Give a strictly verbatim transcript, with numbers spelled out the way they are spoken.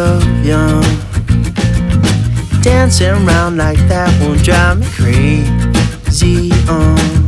of young. Dancing around like that won't drive me crazy. Um